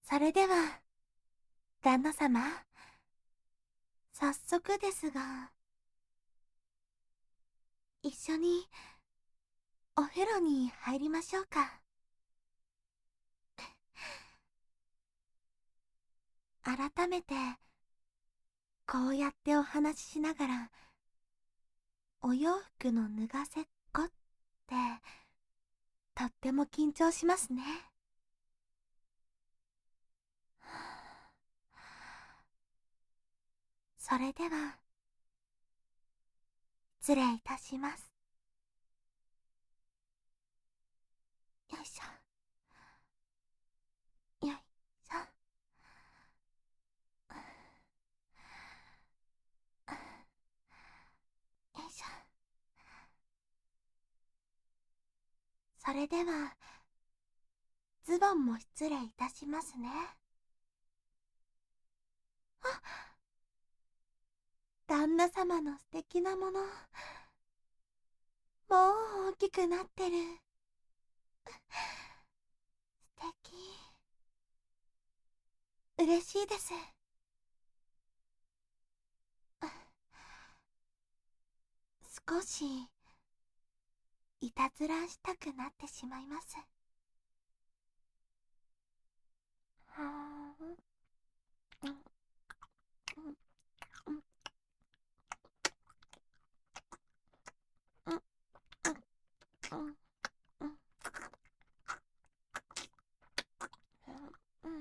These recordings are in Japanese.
それでは、旦那様、早速ですが、一緒にお風呂に入りましょうか。改めて、こうやってお話ししながら、お洋服の脱がせっこって、とっても緊張しますね。それでは、失礼いたします。よいしょ。よいしょ。よいしょ。それでは、ズボンも失礼いたしますね。あ、旦那様の素敵なもの、もう大きくなってる。素敵。嬉しいです。少し、いたずらしたくなってしまいます。はーん。うんうんうんうんうんうん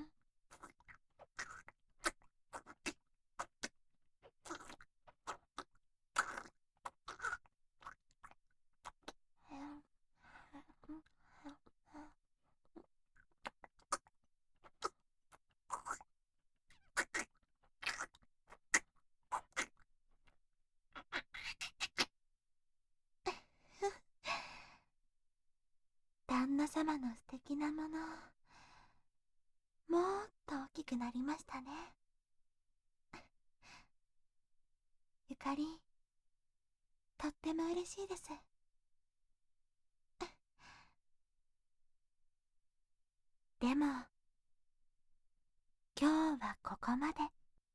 旦那様の素敵なもの、もっと大きくなりましたね。ゆかり、とっても嬉しいです。でも、今日はここまで。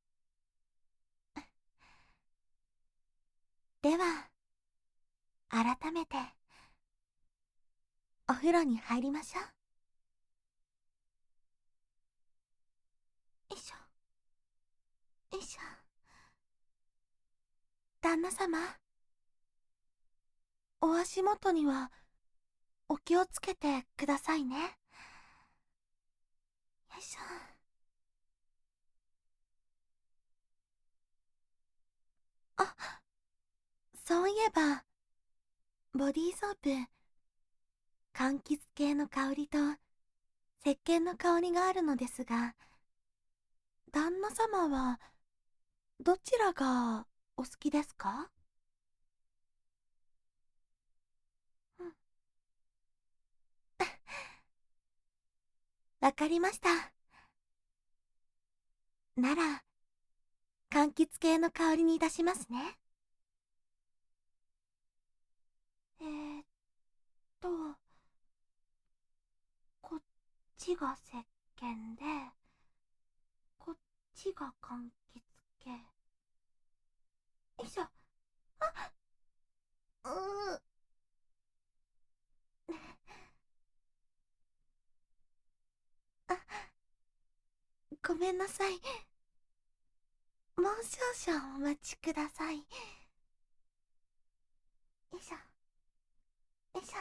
では、改めて、お風呂に入りましょう。よいしょ、よいしょ。旦那様、お足元にはお気をつけてくださいね。よいしょ。あ、そういえば、ボディーソープ、柑橘系の香りと石鹸の香りがあるのですが、旦那様はどちらがお好きですか？うん。わかりました。なら、柑橘系の香りにいたしますね。えーっと、こっちが石鹸で、こっちが柑橘系。よいしょ。あ、うー。あ、ごめんなさい。もう少々お待ちください。よいしょ。よいしょ。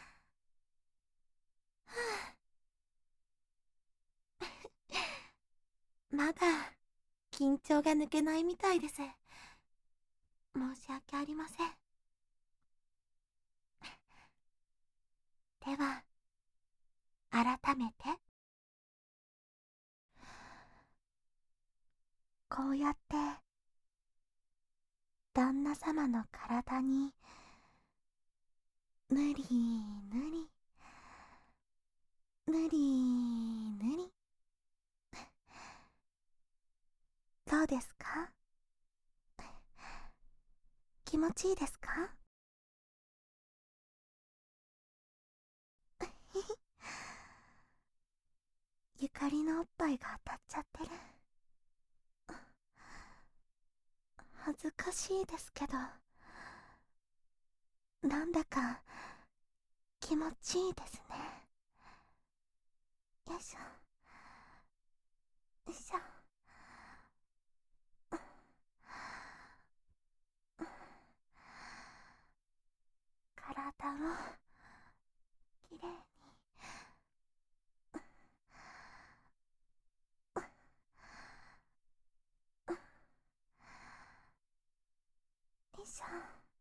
はあ、まだ緊張が抜けないみたいです。申し訳ありません。では、改めて、こうやって旦那様の体にぬりぬりぬりぬり。どうですか？気持ちいいですか？ゆかりのおっぱいが当たっちゃってる。恥ずかしいですけど、なんだか気持ちいいですね。よいしょ、よいしょ。体をきれいに。よいしょ。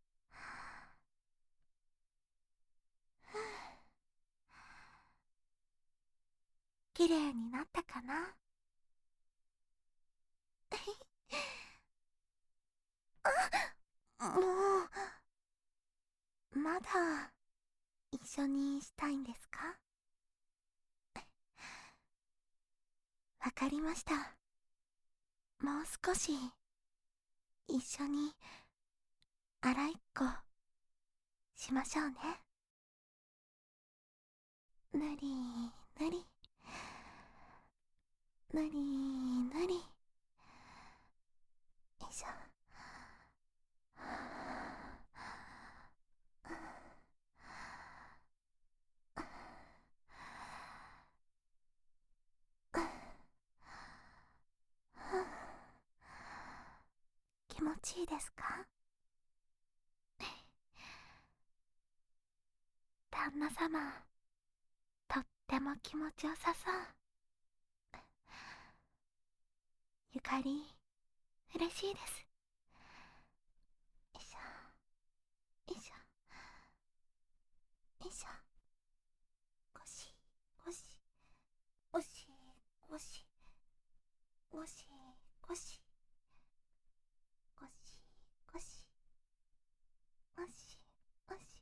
きれいになったかな？もう、まだ一緒にしたいんですか？わかりました。もう少し一緒に洗いっこしましょうね。ぬりぬり、ぬりぬり。よいしょ。気持ちいいですか？旦那様、とっても気持ちよさそう。ゆかり、嬉しいです。よいしょ、よいしょ、よいしょ。ゴシゴシ、ゴシゴシ、ゴシゴシ、ゴシゴシ、ゴシゴシ。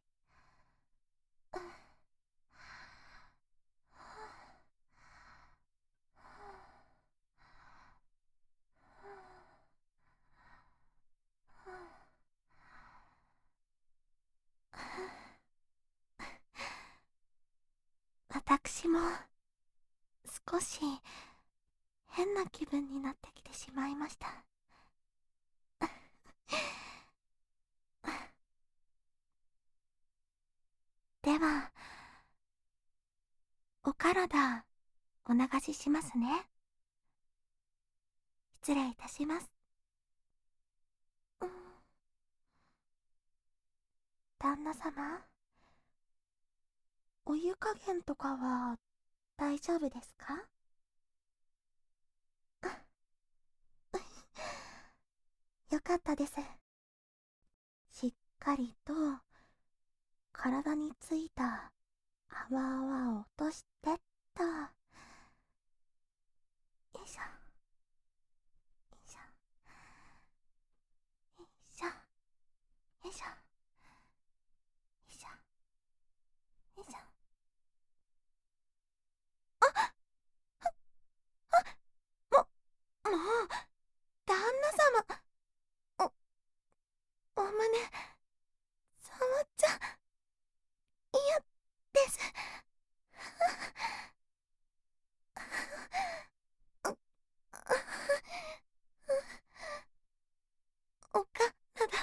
私も少し変な気分になってきてしまいました。では、お体お流ししますね。失礼いたします。うん、旦那様、お湯加減とかは大丈夫ですか？よかったです。しっかりと体についた泡々を落としてっと。よいしょ、よいしょ、よいしょ、よいしょ、よいしょ、よいしょ。も、もう、旦那様、お胸、触っちゃ嫌です。お体、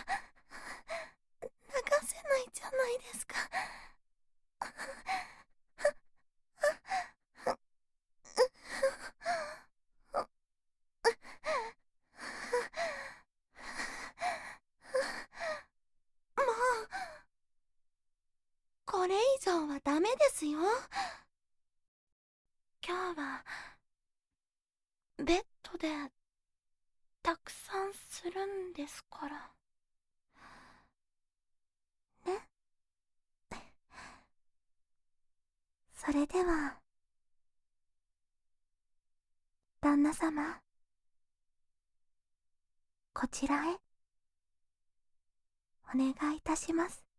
流せないじゃないですか。もう、これ以上はダメですよ。今日は、ベッドで、たくさんするんですから。ね。それでは、旦那様、こちらへ、お願いいたします。